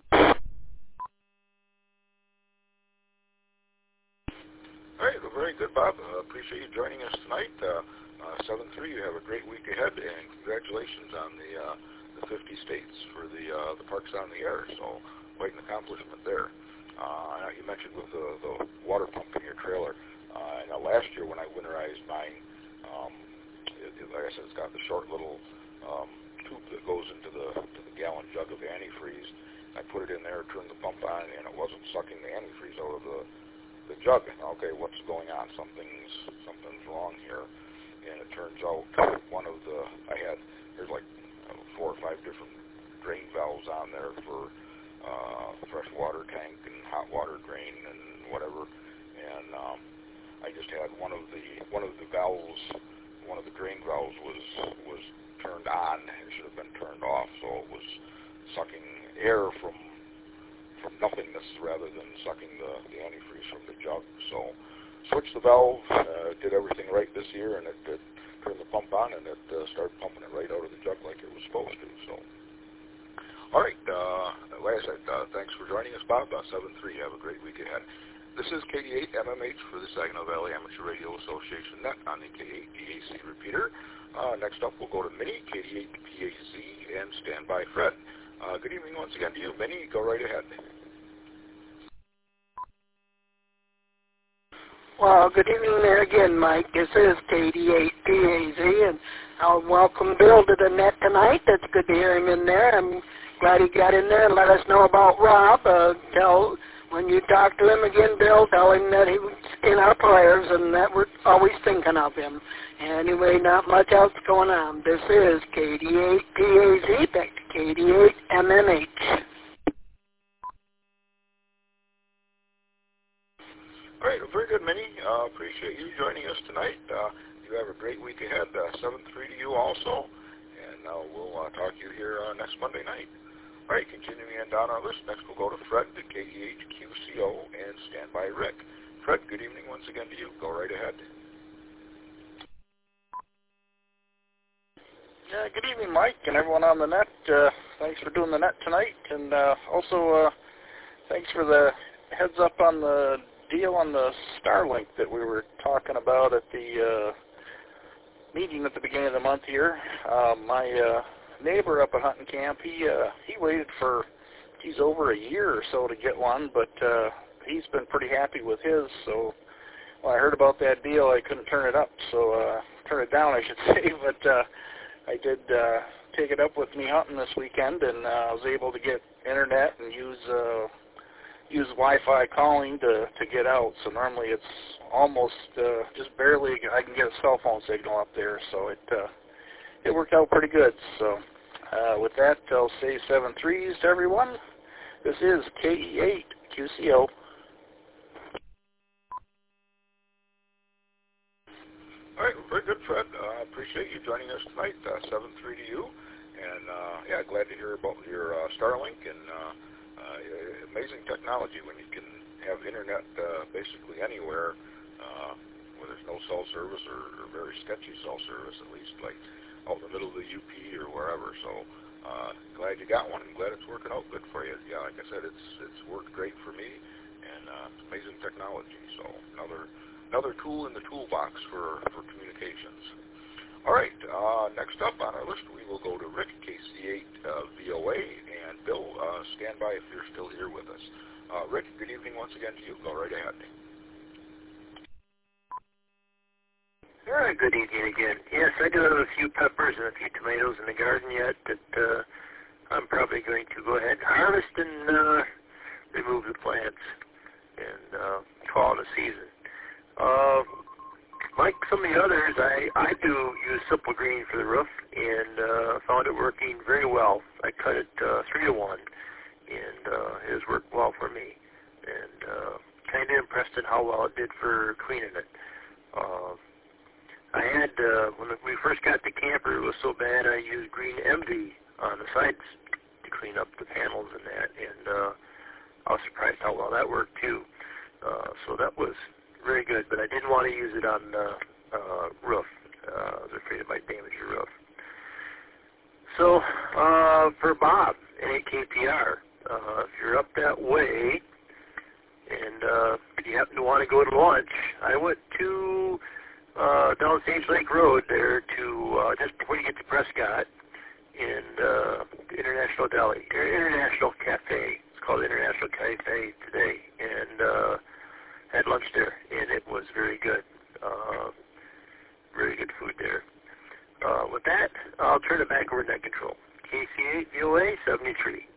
All right, well, very good, Bob. Uh, appreciate you joining us tonight. Uh, uh, seven three, you have a great week ahead, and congratulations on the uh, the fifty states for the uh, the Parks on the Air. So quite an accomplishment there. Uh, you mentioned with the, the water pump in your trailer. Uh, I know last year when I winterized mine, um, it, it, like I said, it's got the short little um, tube that goes into the, to the gallon jug of antifreeze. I put it in there, turned the pump on, and it wasn't sucking the antifreeze out of the, the jug. Okay, what's going on? Something's something's wrong here. And it turns out one of the, I had, there's like uh, four or five different drain valves on there for uh, fresh water tank and hot water drain and whatever. And um, I just had one of the one of the valves, one of the drain valves was was turned on. It should have been turned off, so it was sucking air from from nothingness rather than sucking the, the antifreeze from the jug. So switched the valve, uh, did everything right this year, and it, it turned the pump on, and it uh, started pumping it right out of the jug like it was supposed to. So, all right, uh, like I said, uh, thanks for joining us, Bob. Uh, seven three, have a great week ahead. This is K D eight M M H for the Saginaw Valley Amateur Radio Association Net on the K eight D A C repeater. Uh, next up, we'll go to Minnie, K D eight P A Z, and stand by Fred. Uh, good evening once again to you, Minnie. Go right ahead. Well, good evening there again, Mike. This is K D eight P A Z, and I'll welcome Bill to the net tonight. It's good to hear him in there. I'm glad he got in there and let us know about Rob. Uh, tell when you talk to him again, Bill, tell him that he was in our prayers and that we're always thinking of him. Anyway, not much else going on. This is K D eight P A Z, back to K D eight M M H. All right, well, very good, Minnie. Uh, appreciate you joining us tonight. Uh, you have a great week ahead. Uh, seven three to you also. And uh, we'll uh, talk to you here uh, next Monday night. All right, continuing on down our list. Next we'll go to Fred, the K D H Q C O, and stand by Rick. Fred, good evening once again to you. Go right ahead. Yeah, good evening, Mike, and everyone on the net. Uh, thanks for doing the net tonight. And uh, also, uh, thanks for the heads up on the deal on the Starlink that we were talking about at the uh, meeting at the beginning of the month here. Uh, my uh, neighbor up at hunting camp, he uh, he waited for, he's over a year or so to get one, but uh, he's been pretty happy with his. So when I heard about that deal, I couldn't turn it up, so uh, turn it down, I should say. But uh, I did uh, take it up with me hunting this weekend, and uh, I was able to get internet and use uh, use Wi-Fi calling to to get out. So normally it's almost uh, just barely I can get a cell phone signal up there. So it uh, it worked out pretty good. So uh, with that, I'll say seven threes to everyone. This is K E eight Q C O. All right, very good, Fred. I uh, appreciate you joining us tonight. Uh, seven three to you. And, uh, yeah, glad to hear about your uh, Starlink and uh, uh, amazing technology when you can have internet uh, basically anywhere uh, where there's no cell service or, or very sketchy cell service, at least, like out in the middle of the U P or wherever. So uh, glad you got one and glad it's working out good for you. Yeah, like I said, it's it's worked great for me, and uh, it's amazing technology. So another... Another tool in the toolbox for, for communications. All right, uh, next up on our list, we will go to Rick, K C eight uh, V O A, and Bill, uh, stand by if you're still here with us. Uh, Rick, good evening once again to you. Go right ahead. All right, good evening again. Yes, I do have a few peppers and a few tomatoes in the garden yet that uh, I'm probably going to go ahead and harvest and uh, remove the plants and uh, call it a season. Uh, like some of the others, I, I do use Simple Green for the roof, and uh, found it working very well. I cut it uh, three to one, and uh, it has worked well for me. And uh, kind of impressed at how well it did for cleaning it. Uh, I had, uh, when we first got the camper, it was so bad, I used Green Envy on the sides to clean up the panels and that, and uh, I was surprised how well that worked too. Uh, so that was very good, but I didn't want to use it on the uh, roof. Uh, I was afraid it might damage the roof. So uh, for Bob at A K P R, uh, if you're up that way and uh, if you happen to want to go to lunch, I went to uh, down Sage Lake Road there to uh, just before you get to Prescott in uh, International Deli, International Cafe. It's called International Cafe today, and uh, had lunch there, and it was very good. Uh, very good food there. Uh, with that, I'll turn it back over to net control. K C eight V O A seventy-three.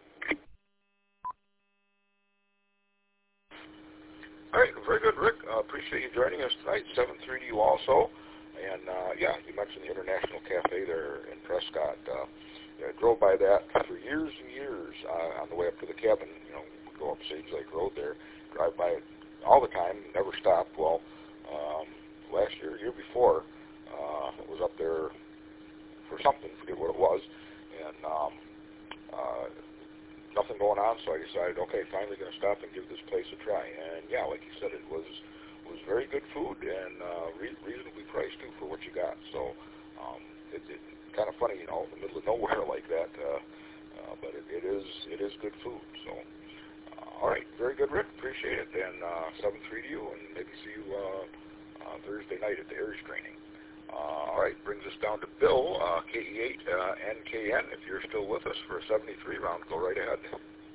All right, very good, Rick. Uh, appreciate you joining us tonight. seven three to you also. And, uh, yeah, you mentioned the International Cafe there in Prescott. Uh, I drove by that for years and years uh, on the way up to the cabin. You know, go up Sage Lake Road there, drive by it all the time, never stopped. Well, um, last year, year before, uh, I was up there for something, forget what it was, and um, uh, nothing going on, so I decided, okay, finally going to stop and give this place a try. And yeah, like you said, it was was very good food and uh, re- reasonably priced too for what you got. So um, it, it kind of funny, you know, in the middle of nowhere like that, uh, uh, but it, it is it is good food. So. All right, very good, Rick. Appreciate it. And uh, seven three to you, and maybe see you uh, uh, Thursday night at the Aries training. Uh, all right, brings us down to Bill, uh, K E eight N K N. If you're still with us for a seventy-three round, go right ahead.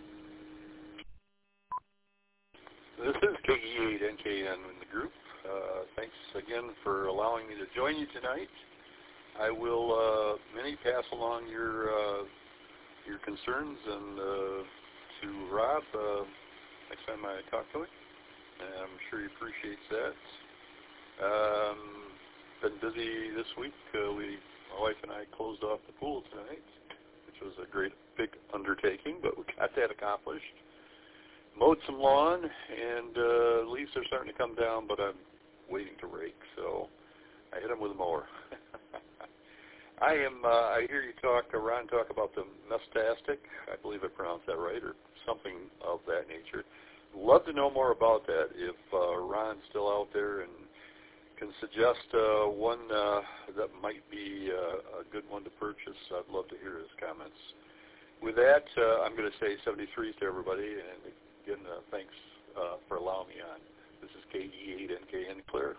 This is K E eight N K N in the group. Uh, thanks again for allowing me to join you tonight. I will uh, many pass along your uh, your concerns and. Uh, to Rob uh, next time I talk to him. I'm sure he appreciates that. Um, been busy this week. Uh, we, my wife and I closed off the pool tonight, which was a great big undertaking, but we got that accomplished. Mowed some lawn, and uh, leaves are starting to come down, but I'm waiting to rake, so I hit them with a mower. I am. Uh, I hear you talk, uh, Ron, talk about the Mestastic. I believe I pronounced that right, or something of that nature. Love to know more about that. If uh, Ron's still out there and can suggest uh, one uh, that might be uh, a good one to purchase, I'd love to hear his comments. With that, uh, I'm going to say seventy-threes to everybody, and again, uh, thanks uh, for allowing me on. This is K D eight N K N Clear.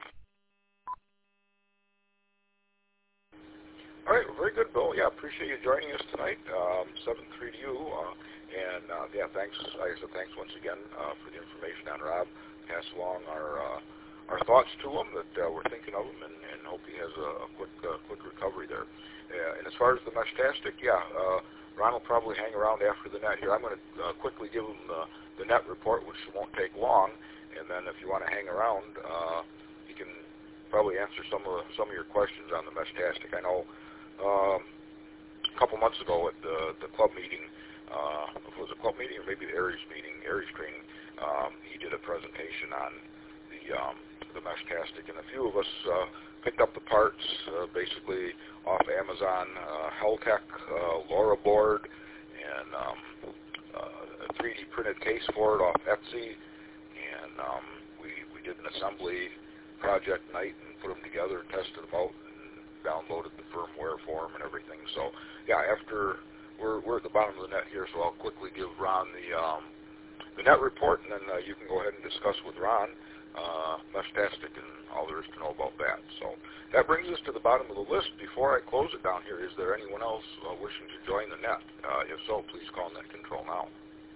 All right, well, very good, Bill. Yeah, appreciate you joining us tonight. Um, seven three to you. Uh, and, uh, yeah, thanks. Like I said, thanks once again uh, for the information on Rob. Pass along our uh, our thoughts to him that uh, we're thinking of him, and, and hope he has a, a quick uh, quick recovery there. Uh, and as far as the Meshtastic, yeah, uh, Ron will probably hang around after the net here. I'm going to uh, quickly give him the, the net report, which won't take long. And then if you want to hang around, uh, he can probably answer some of some of your questions on the Meshtastic. I know. Um, a couple months ago at the, the club meeting, uh, if it was a club meeting or maybe the Aries meeting, Aries training, um, he did a presentation on the um, the Meshtastic, and a few of us uh, picked up the parts, uh, basically off Amazon, uh, Heltec, uh, LoRa board, and um, uh, a three D printed case for it off Etsy, and um, we we did an assembly project night and put them together and tested them out. Downloaded the firmware for him and everything. So, yeah, after we're we're at the bottom of the net here, so I'll quickly give Ron the um, the net report, and then uh, you can go ahead and discuss with Ron uh, Meshtastic and all there is to know about that. So that brings us to the bottom of the list. Before I close it down here, is there anyone else uh, wishing to join the net? Uh, if so, please call net control now.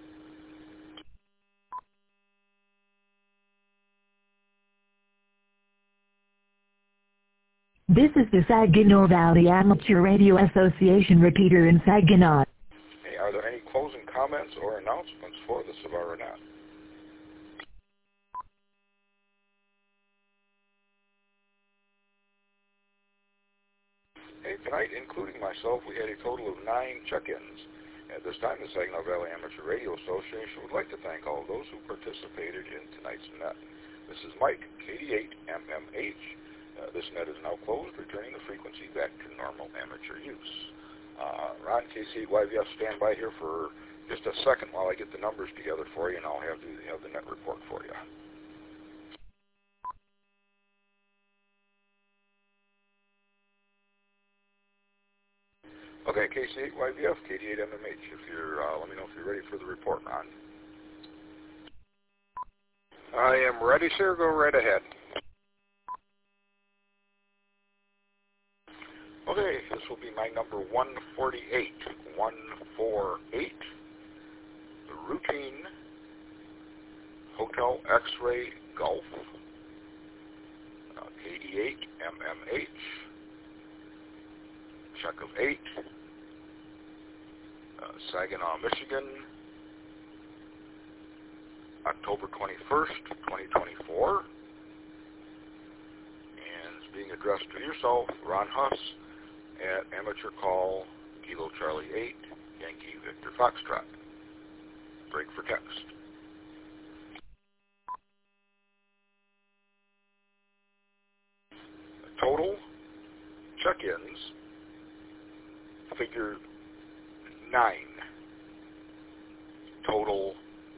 This is the Saginaw Valley Amateur Radio Association repeater in Saginaw. Hey, are there any closing comments or announcements for the Savara Net? Hey, tonight, including myself, we had a total of nine check-ins. At this time, the Saginaw Valley Amateur Radio Association would like to thank all of those who participated in tonight's net. This is Mike, K D eight M M H. Uh, this net is now closed, returning the frequency back to normal amateur use. Uh, Ron, K C eight Y V F, stand by here for just a second while I get the numbers together for you, and I'll have the, have the net report for you. Okay, K C eight Y V F, K D eight M M H, if you're, uh, let me know if you're ready for the report, Ron. I am ready, sir. Go right ahead. Okay, this will be my number one forty-eight. one forty-eight. The routine Hotel X-Ray Golf. Uh, K D eight M M H. Check of eight. Uh, Saginaw, Michigan. October twenty-first, twenty twenty-four. And it's being addressed to yourself, Ron Huss, at Amateur Call, Kilo Charlie eight, Yankee Victor Foxtrot. Break for text. Total check-ins, figure nine. Total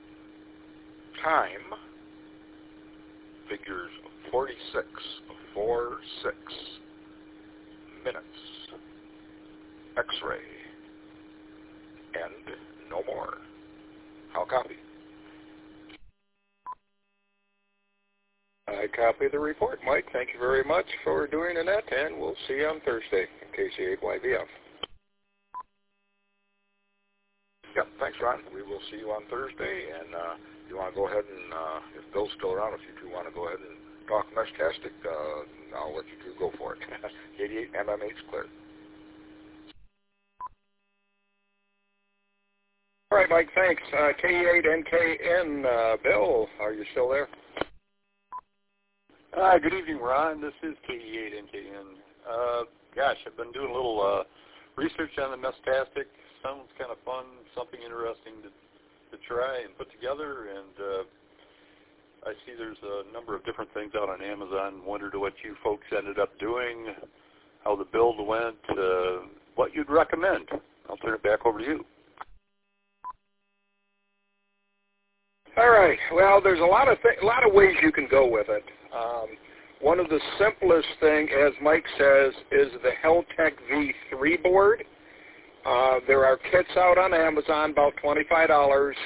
time, figures forty-six, forty-six minutes. X-ray. And no more. How copy? I copy the report, Mike. Thank you very much for doing the net, and we'll see you on Thursday, K C eight Y V F. Yep, thanks, Ron. We will see you on Thursday, and uh, if you want to go ahead and, uh, if Bill's still around, if you two want to go ahead and talk Meshtastic, uh, I'll let you two go for it. K D eight M M H clear. All right, Mike, thanks. Uh, K eight N K N, uh, Bill, are you still there? Uh, good evening, Ron. This is K eight N K N. Uh, gosh, I've been doing a little uh, research on the Meshtastic. Sounds kind of fun, something interesting to, to try and put together, and uh, I see there's a number of different things out on Amazon. Wondered what you folks ended up doing, how the build went, uh, what you'd recommend. I'll turn it back over to you. All right. Well, there's a lot of th- a lot of ways you can go with it. Um, one of the simplest thing, as Mike says, is the Heltec V three board. Uh, there are kits out on Amazon, about twenty-five dollars,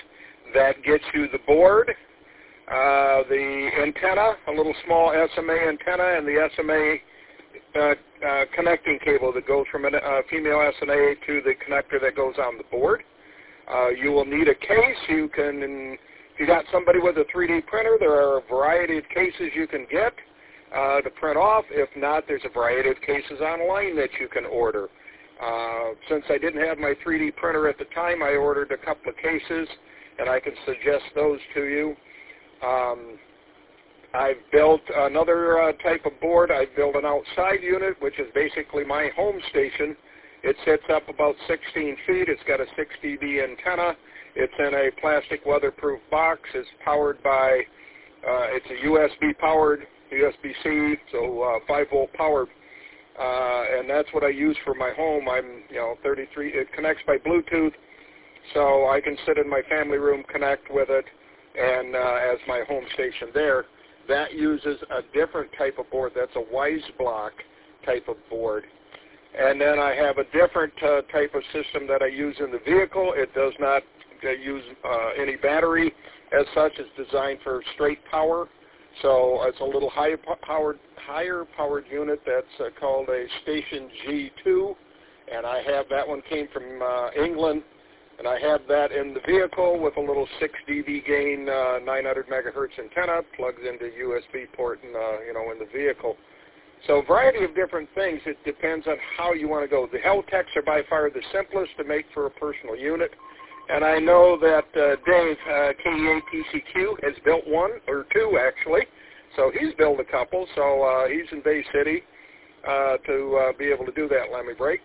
that gets you the board, uh, the antenna, a little small S M A antenna, and the S M A uh, uh, connecting cable that goes from a uh, female S M A to the connector that goes on the board. Uh, you will need a case. You can, if you got somebody with a three D printer, there are a variety of cases you can get uh, to print off. If not, there's a variety of cases online that you can order. Uh, since I didn't have my three D printer at the time, I ordered a couple of cases, and I can suggest those to you. Um, I've built another uh, type of board. I've built an outside unit, which is basically my home station. It sits up about sixteen feet. It's got a six D B antenna. It's in a plastic weatherproof box. It's powered by, uh, it's a U S B powered, U S B C, so uh, five volt powered. Uh, and that's what I use for my home. I'm, you know, thirty-three, it connects by Bluetooth, so I can sit in my family room, connect with it, and uh, as my home station there. That uses a different type of board. That's a WiseBlock type of board. And then I have a different uh, type of system that I use in the vehicle. It does not uh, use uh, any battery as such. It's designed for straight power. So it's a little higher powered, higher powered unit that's uh, called a Station G two, and I have that one came from uh, England, and I have that in the vehicle with a little six D B gain, uh, nine hundred megahertz antenna, plugs into U S B port, and uh, you know, in the vehicle. So a variety of different things. It depends on how you want to go. The Heltecs are by far the simplest to make for a personal unit. And I know that uh, Dave, uh, K D eight P C Q, has built one, or two actually. So he's built a couple. So uh, he's in Bay City uh, to uh, be able to do that. Let me break.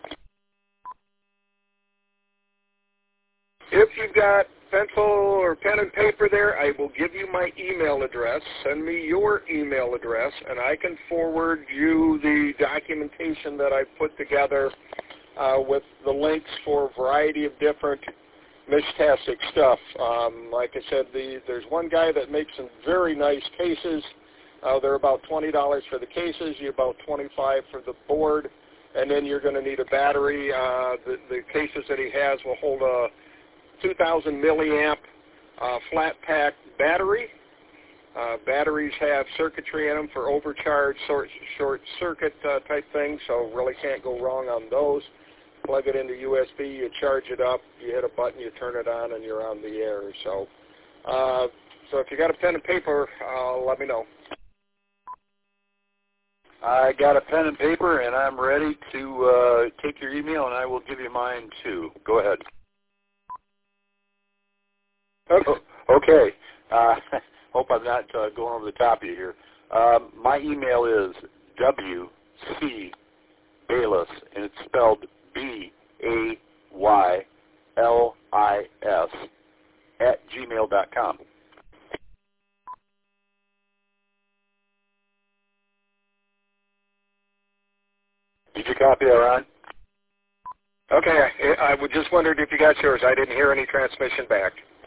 If you've got pencil or pen and paper there, I will give you my email address. Send me your email address, and I can forward you the documentation that I've put together uh, with the links for a variety of different Mishtastic stuff. Um, like I said, the, there's one guy that makes some very nice cases. Uh, they're about twenty dollars for the cases. You're about twenty-five dollars for the board, and then you're going to need a battery. Uh, the, the cases that he has will hold a two thousand milliamp uh, flat pack battery. Uh, batteries have circuitry in them for overcharge, short, short circuit uh, type things, so really can't go wrong on those. Plug it into U S B, you charge it up, you hit a button, you turn it on, and you're on the air. So, uh, so if you got a pen and paper, uh, let me know. I got a pen and paper, and I'm ready to uh, take your email, and I will give you mine too. Go ahead. Okay. Okay. Uh, hope I'm not uh, going over the top of you here. Um, my email is W C Baylis, and it's spelled B A Y L I S, at gmail dot com. Did you copy that, Ron? Okay. I, I just wondered if you got yours. I didn't hear any transmission back.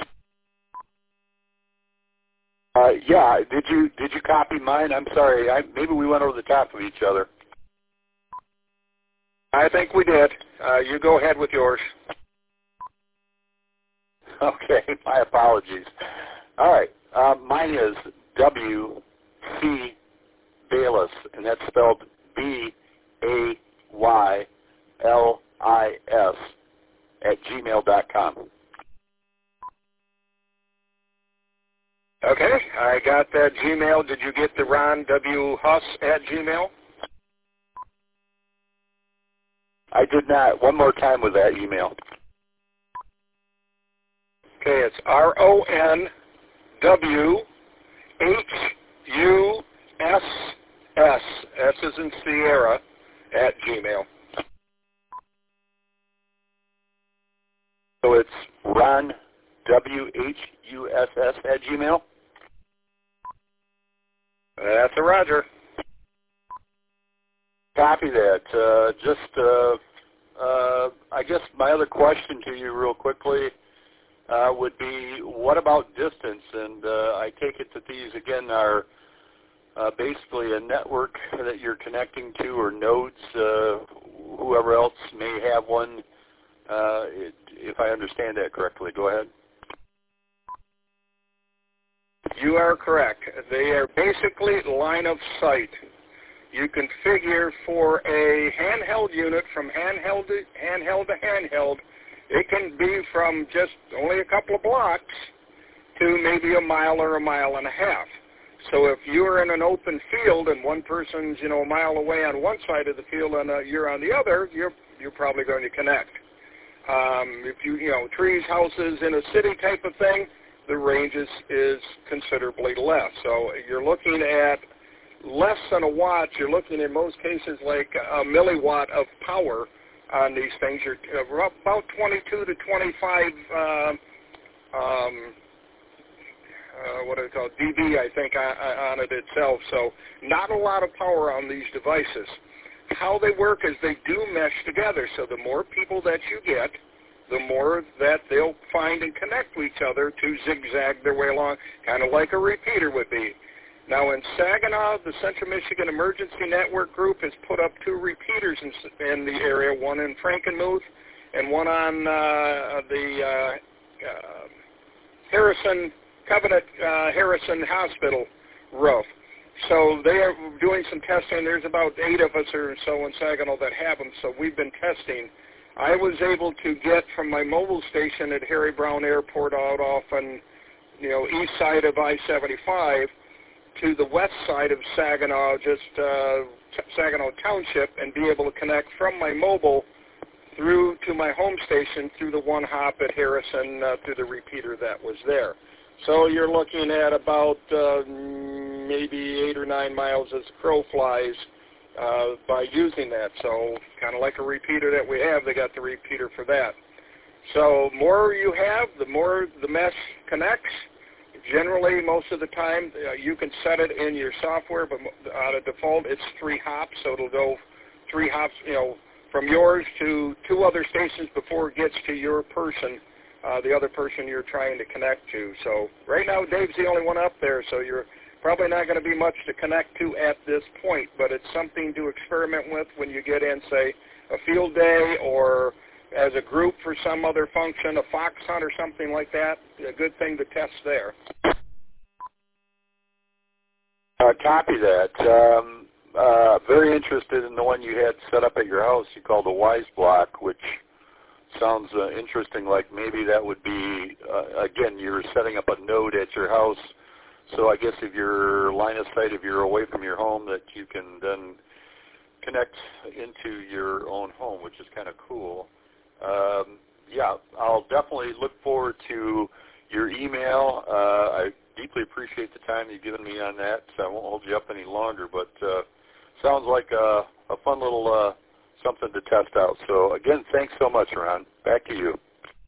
Uh, yeah, did you did you copy mine? I'm sorry, I, maybe we went over the top of each other. I think we did. Uh, you go ahead with yours. Okay, my apologies. All right, uh, mine is W C Baylis, and that's spelled B A Y L I S at gmail dot com. Okay, I got that Gmail. Did you get the Ron W. Huss at Gmail? I did not. One more time with that email. Okay, it's R O N W H U S S, S as in Sierra, at Gmail. So it's Ron W H U S S at Gmail? That's a Roger. Copy that. Uh, just, uh, uh, I guess my other question to you real quickly uh, would be, what about distance? And uh, I take it that these, again, are uh, basically a network that you're connecting to, or nodes. Uh, whoever else may have one, uh, it, if I understand that correctly. Go ahead. You are correct. They are basically line of sight. You configure for a handheld unit from handheld to handheld to handheld. It can be from just only a couple of blocks to maybe a mile or a mile and a half. So if you're in an open field and one person's, you know, a mile away on one side of the field and uh, you're on the other, you're you're probably going to connect. Um, if you, you know, trees, houses in a city type of thing, the range is, is considerably less. So you're looking at less than a watt. You're looking in most cases like a milliwatt of power on these things. You're uh, about twenty-two to twenty-five uh, um, Uh, what do they call it, D B, I think, on, on it itself. So not a lot of power on these devices. How they work is they do mesh together. So the more people that you get, the more that they'll find and connect to each other to zigzag their way along, kind of like a repeater would be. Now in Saginaw, the Central Michigan Emergency Network Group has put up two repeaters in, in the area, one in Frankenmuth and one on uh, the uh, uh, Harrison Covenant uh, Harrison Hospital roof. So they are doing some testing. There's about eight of us or so in Saginaw that have them, so we've been testing. I was able to get from my mobile station at Harry Brown Airport out off on, you know, east side of I seventy-five to the west side of Saginaw, just uh, Saginaw Township, and be able to connect from my mobile through to my home station through the one hop at Harrison uh, through the repeater that was there. So you're looking at about uh, maybe eight or nine miles as the crow flies uh, by using that. So kind of like a repeater that we have, they got the repeater for that. So more you have, the more the mesh connects. Generally, most of the time, uh, you can set it in your software, but out of default, it's three hops. So it'll go three hops, you know, from yours to two other stations before it gets to your person. Uh, the other person you're trying to connect to. So right now, Dave's the only one up there, so you're probably not going to be much to connect to at this point, but it's something to experiment with when you get in, say, a field day or as a group for some other function, a fox hunt or something like that. A good thing to test there. Uh, copy that. Um, uh, very interested in the one you had set up at your house you called a Wise Block, which sounds uh, interesting. Like maybe that would be, uh, again, you're setting up a node at your house. So I guess if you're line of sight, if you're away from your home, that you can then connect into your own home, which is kind of cool. Um, yeah, I'll definitely look forward to your email. Uh, I deeply appreciate the time you've given me on that. So I won't hold you up any longer, but uh, sounds like a, a fun little uh, something to test out. So again, thanks so much, Ron. Back to you.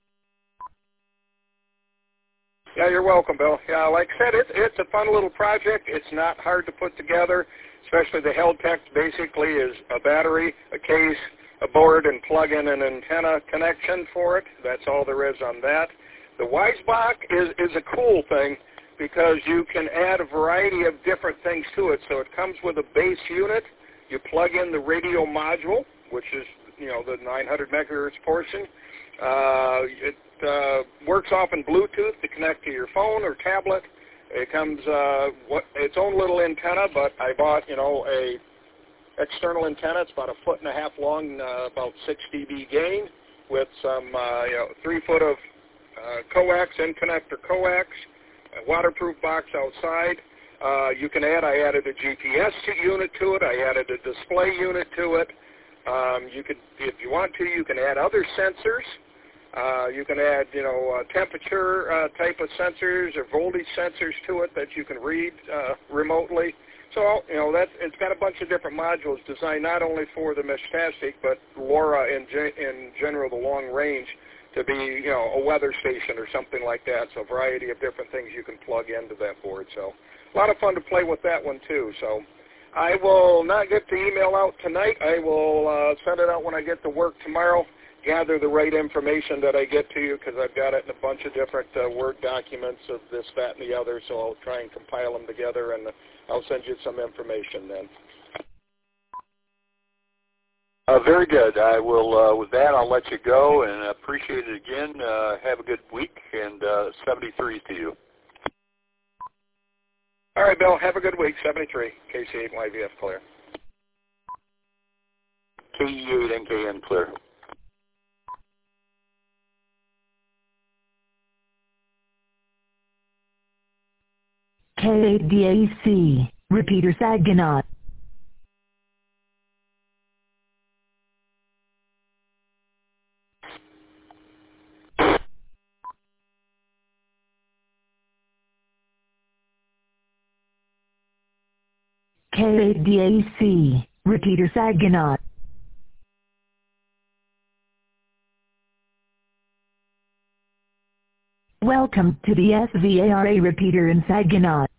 Yeah, you're welcome, Bill. Yeah, like I said, it's, it's a fun little project. It's not hard to put together, especially the Held-Tec basically is a battery, a case, a board, and plug in an antenna connection for it. That's all there is on that. The WiseBlock is, is a cool thing because you can add a variety of different things to it. So it comes with a base unit. You plug in the radio module, which is, you know, the nine hundred megahertz portion. Uh, it uh, works off in Bluetooth to connect to your phone or tablet. It comes uh, what, its own little antenna, but I bought, you know, a external antenna. It's about a foot and a half long, uh, about six D B gain, with some uh, you know, three foot of uh, coax, end connector coax, a waterproof box outside. Uh, you can add, I added a G P S unit to it. I added a display unit to it. Um, you could, if you want to, you can add other sensors. Uh, you can add, you know, uh, temperature uh, type of sensors or voltage sensors to it that you can read uh, remotely. So, you know, that it's got a bunch of different modules designed not only for the Meshtastic, but LoRa in, ge- in general, the long range, to be, you know, a weather station or something like that. So a variety of different things you can plug into that board. So a lot of fun to play with that one, too. So I will not get the email out tonight. I will uh, send it out when I get to work tomorrow, gather the right information that I get to you, because I've got it in a bunch of different uh, Word documents of this, that, and the other. So I'll try and compile them together, and I'll send you some information then. Uh, very good. I will, uh, with that, I'll let you go, and appreciate it again. Uh, have a good week, and uh, seventy-threes to you. All right, Bill, have a good week. seventy-three, K C eight Y V F clear. K E eight N K N clear. K eight D A C, repeater Saginaw. K eight D A C, repeater Saginaw. Welcome to the S V A R A repeater in Saginaw.